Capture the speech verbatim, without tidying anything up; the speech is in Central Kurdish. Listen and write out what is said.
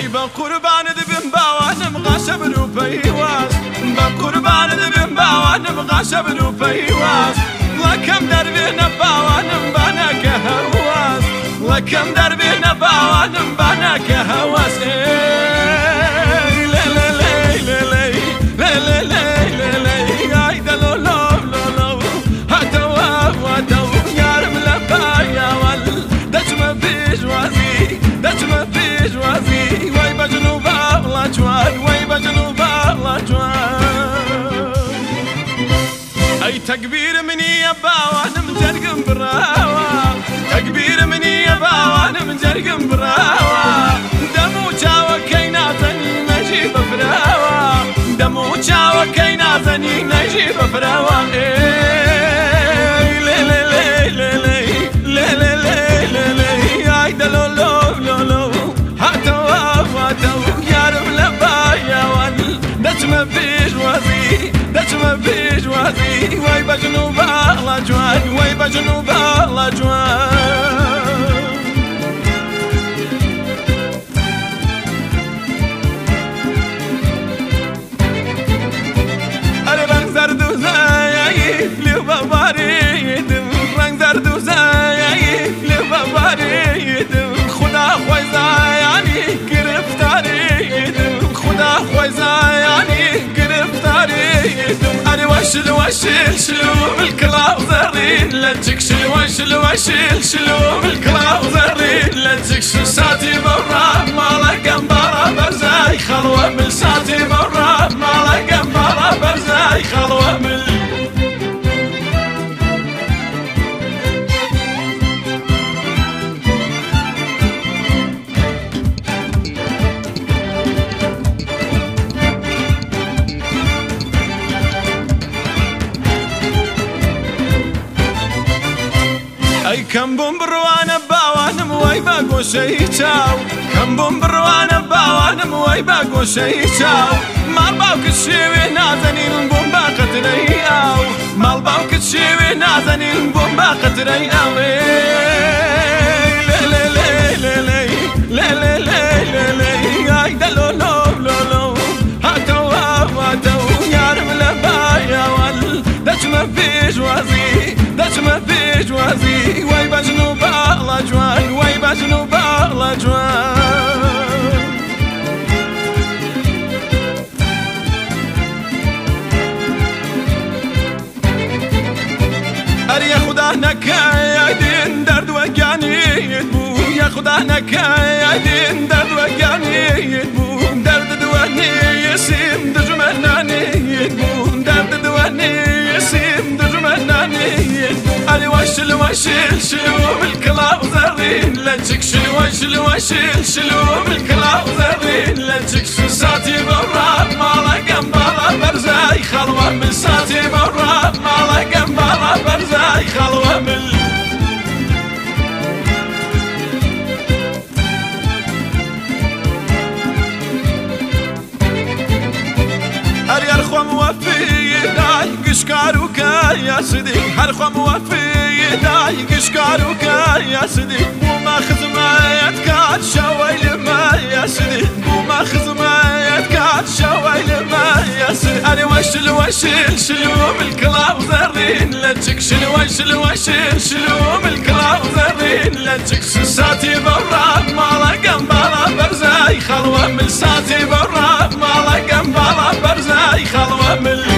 أي بقربان ذبن باوان مغاشة بروبيواز بقربان ذبن باوان مغاشة بروبيواز لكم دربنا باوان بانك هواز لكم دربنا باوان بانك هواز وي بجنوب الله جوان وي بجنوب الله جوان أي تكبير مني يا باوان مجرقم براوا تكبير مني يا باوان مجرقم براوا دمو جاوا كيناتني نجيب براوا دمو جاوا كيناتني نجيب براوا ما فيش وازي وي بجنوب الله جوان وي بجنوب الله جوان أنا رنگ زرد و زایی لیو ببارید رنگ زرد و زایی لیو ببارید خدا خوی زایانی گرفتارید خدا خوی زایانی گرفتارید شلو وشل شلو بالكلاو زرين لا تجيك شلو شلو وشل شلو بالكلاو زرين لا تجيك ساتي برا مالا قنبرة برزاي خلوة من ساتي برا مالا قنبرة برزاي خلوة من أي كم بوم بروانا باوانا موي باقو شيشاو كم بوم بروانا باوانا موي باقو شيشاو مال باوك الشيوي نازنين بوم باقت رياو مال باوك الشيوي نازنين بوم باقت رياو لا لا لا لا لا لا لا لا لا أي دلو لو لو لو هاتو هاتو يا رب لبايا وال داش ما فيش وازي داش ما فيش وازي وي بجنوب الله جوان وي بجنوب الله جوان أري يا خدا نكايا دين درد وجاني يدبو يا خدا نكايا دين درد وجاني يدبو درد دواني يسيم دجمناني يدبو درد دواني يسيم دجمناني يدبو أري وشل وشل شلو بالكلاو زرين لا تجيك شلو شلو وشل شلو بالكلاو زرين لا تجيك ساتي برا مالا قنبرة برزاي خلوة من ساتي برا مالا قنبرة برزاي خلوة من هر يرخو موفي داي قشكاروك يا سيدي هرخو موفي داي قشكاروك يا سيدي وما خزمايت كات شوي لما يا سيدي وما خزمايت كات شوي لما يا سيدي أنا وشل وشل شلو بالكلاو زرين لا تجيك شلو شلو وشل شلو بالكلاو زرين لا تجيك ساتي برا مالا قنبرة برزاي خلوة من ساتي برا مالا قنبرة برزاي خلوة من